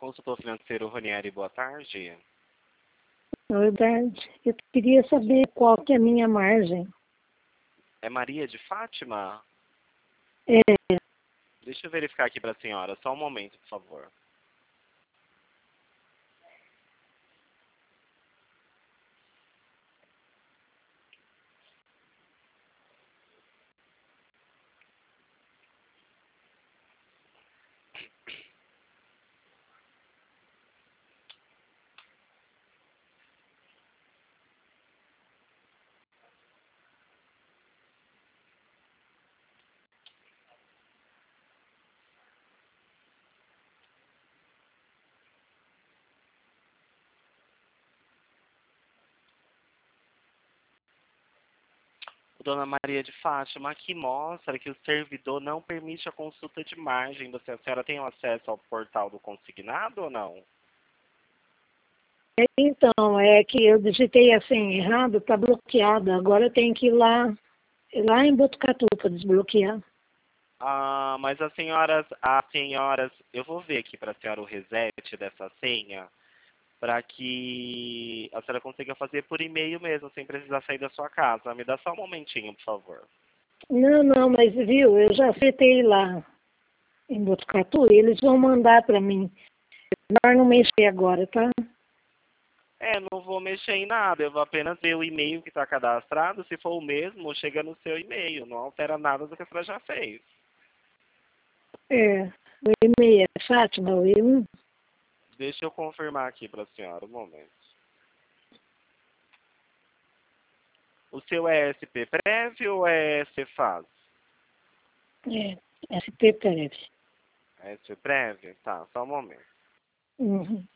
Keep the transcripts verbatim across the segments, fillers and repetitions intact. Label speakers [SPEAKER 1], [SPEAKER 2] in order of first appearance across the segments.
[SPEAKER 1] Consultor financeiro Ronieri, boa tarde.
[SPEAKER 2] Na verdade, eu queria saber qual que é a minha margem.
[SPEAKER 1] É Maria de Fátima?
[SPEAKER 2] É,
[SPEAKER 1] Deixa eu verificar aqui para a senhora, só um momento, por favor. Dona Maria de Fátima, aqui mostra que o servidor não permite a consulta de margem. Você, a senhora tem acesso ao portal do consignado ou não?
[SPEAKER 2] então, é que eu digitei assim errado, tá bloqueado. Agora eu tenho que ir lá, ir lá em Botucatu para desbloquear.
[SPEAKER 1] Ah, mas as senhoras, as senhoras, eu vou ver aqui para a senhora o reset dessa senha, para que a senhora consiga fazer por e-mail mesmo, sem precisar sair da sua casa. Me dá só um momentinho, por favor.
[SPEAKER 2] Não, não, mas viu, eu já acertei lá em Botucatu e eles vão mandar para mim. Nós não mexer agora, tá?
[SPEAKER 1] É, não vou mexer em nada, eu vou apenas ver o e-mail que está cadastrado. Se for o mesmo, chega no seu e-mail, não altera nada do que a senhora já fez.
[SPEAKER 2] É, o e-mail é Fátima, o e-mail.
[SPEAKER 1] Deixa eu confirmar aqui para a senhora, um momento. O seu é S P Prev ou é Cefaz?
[SPEAKER 2] É, S P Prev.
[SPEAKER 1] É S P Prev? Tá, só um momento.
[SPEAKER 2] Uhum.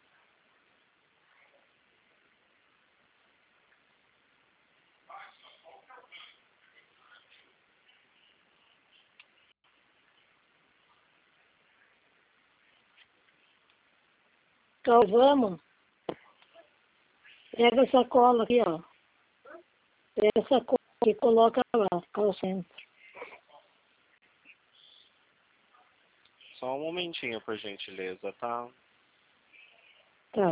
[SPEAKER 2] Então vamos. Pega essa cola aqui, ó. Pega essa cola e coloca lá, call center.
[SPEAKER 1] Só um momentinho, por gentileza, tá?
[SPEAKER 2] Tá.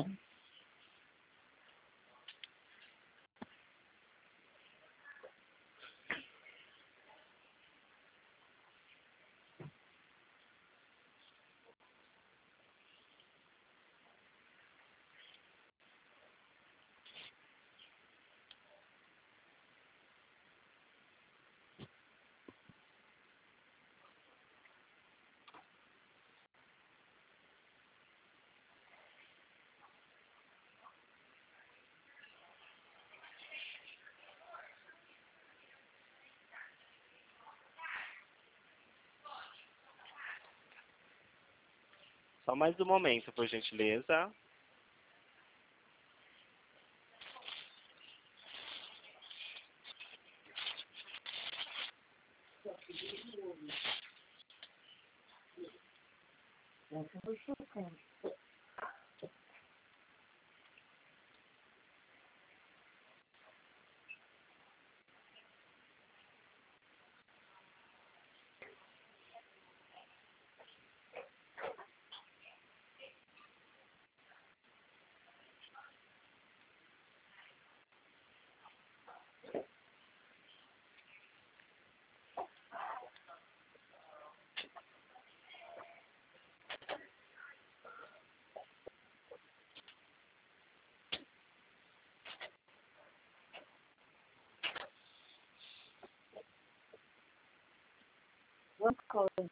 [SPEAKER 1] Só mais um momento, por gentileza.
[SPEAKER 2] What call?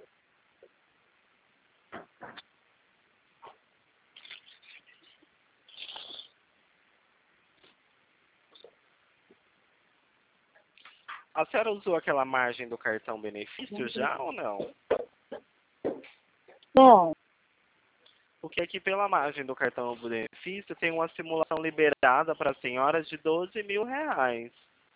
[SPEAKER 1] A senhora usou aquela margem do cartão benefício já ou não?
[SPEAKER 2] Bom,
[SPEAKER 1] Porque aqui pela margem do cartão benefício tem uma simulação liberada para as senhoras de doze mil reais.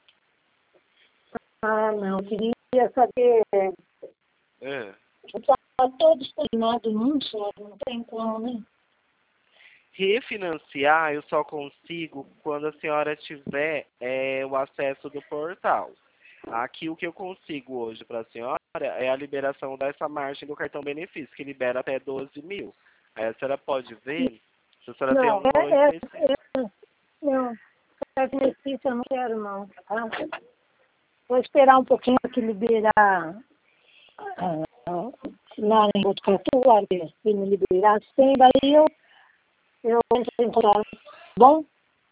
[SPEAKER 2] ah, não, eu queria saber.
[SPEAKER 1] É.
[SPEAKER 2] Está todo estimado num só, não tem como, né?
[SPEAKER 1] Refinanciar eu só consigo quando a senhora tiver é, o acesso do portal. Aqui o que eu consigo hoje para a senhora é a liberação dessa margem do cartão benefício, que libera até doze mil. Aí a senhora pode ver se a senhora tem
[SPEAKER 2] Não,
[SPEAKER 1] um valor
[SPEAKER 2] é,
[SPEAKER 1] específico.
[SPEAKER 2] é, é, não, essa benefício eu não quero não, tá? Vou esperar um pouquinho que liberar ah, lá em Botucatu, a hora que ele me liberar, sim, daí eu, eu entro em contato, bom?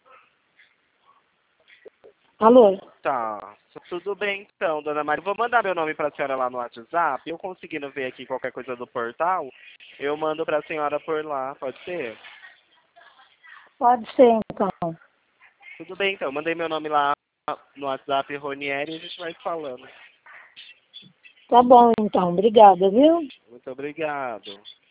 [SPEAKER 2] Alô?
[SPEAKER 1] Tá, tudo bem então, dona Maria. Vou mandar meu nome para a senhora lá no WhatsApp. Eu conseguindo ver aqui qualquer coisa do portal, eu mando para a senhora por lá, pode ser?
[SPEAKER 2] Pode ser, então.
[SPEAKER 1] Tudo bem então, mandei meu nome lá no WhatsApp, Ronieri, e a gente vai falando.
[SPEAKER 2] Tá bom, então. Obrigada, viu?
[SPEAKER 1] Muito obrigado.